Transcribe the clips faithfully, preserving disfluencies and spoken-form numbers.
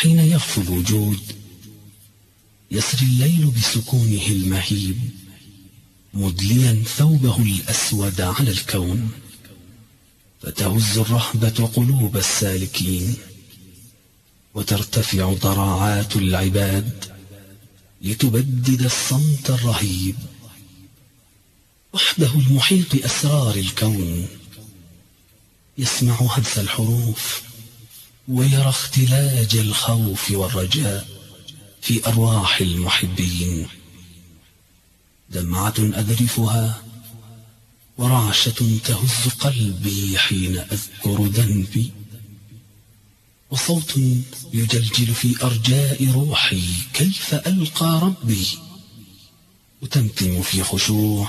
حين يغفو الوجود يسري الليل بسكونه المهيب مدليا ثوبه الأسود على الكون، فتهز الرهبة قلوب السالكين وترتفع ضراعات العباد لتبدد الصمت الرهيب. وحده المحيط أسرار الكون يسمع همس الحروف ويرى اختلاج الخوف والرجاء في أرواح المحبين. دمعة أذرفها ورعشة تهز قلبي حين أذكر ذنبي، وصوت يجلجل في أرجاء روحي كيف ألقى ربي، وتمتم في خشوع: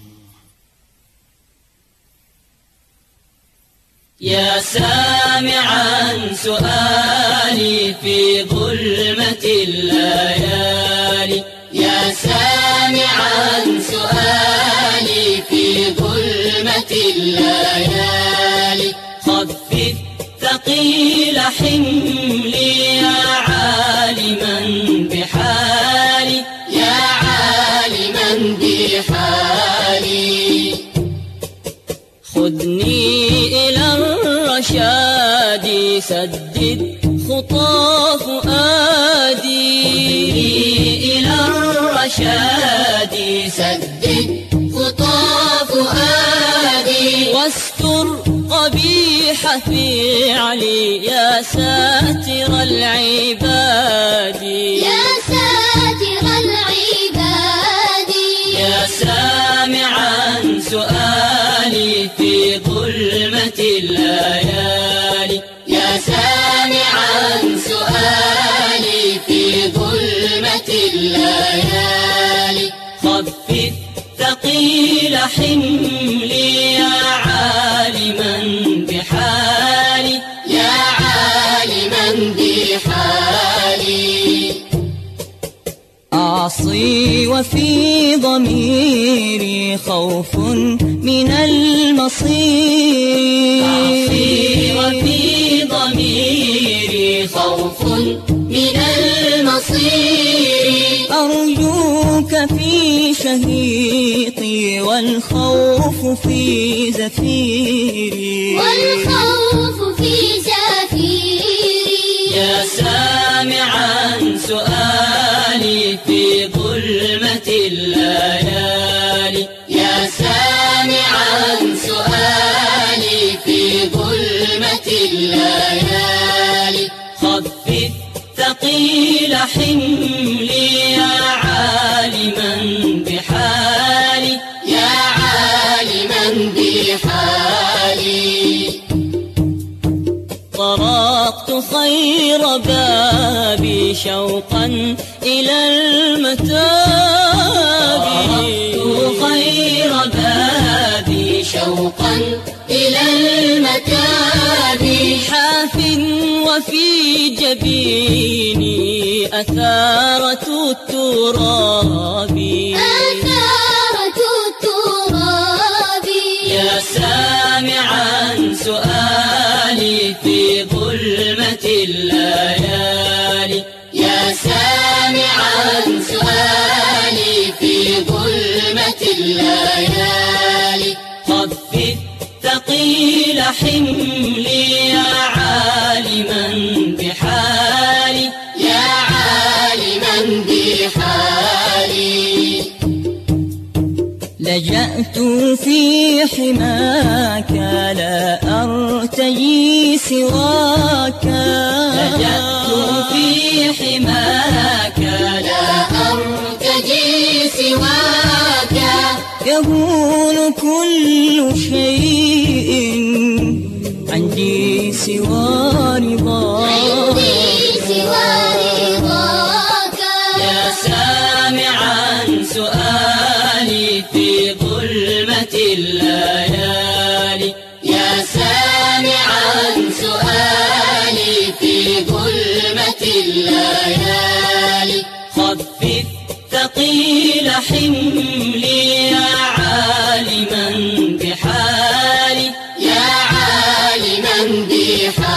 يا سامعا سؤالي في ظلمة الليالي، يا سامعا سؤالي في ظلمة الليالي، خفف ثقيل حملي يا عالما بحالي، يا عالما بحالي، خذني إلى الرشاد سدد خطى فؤادي، إلى الرشاد سدد خطى فؤادي، واستر قبيح فعلي يا ساتر العباد، يا ساتر العباد، يا سامعا سؤالي في ظلمة الليالي، يا سامعا سؤالي في ظلمة الليالي، خفف ثقيل حملي يا عالما بحالي، يا عالما بحالي، أعصي وفي ضميري خوف من المصير، أعصي وفي ضميري خوف من المصير، أرجوك في شهيقي والخوف في زفيري، والخوف في زفيري، يا سامعا سؤالي في ظلمة الليالي، يا سامعا سؤالي في ظلمة الليالي، خفف ثقيل حملي يا عالما بحالي، يا عالما بحالي، طرقت خير بابي شوقا إلى المتاب، طرقت خير بابي شوقا إلى المتاب، حاف وفي جبيني أثارة التراب، أثارة التراب، يا سامعا سؤالي في ظلمة الليالي، يا سامعا سؤالي في ظلمة الليالي، خفف ثقيل حملي يا عالما بحالي، يا عالما بحالي، لجأت في حماك لا أرتجي سواك، لجأت في حماك لا أرتجي سواك، يهون كل شيء عندي سوى رضاك، يا سامعا سؤالي في ظلمة الليالي، يا سامعا سؤالي في ظلمة الليالي، خفف ثقيل حملي يا عالما بحالي، يا عالما بحالي.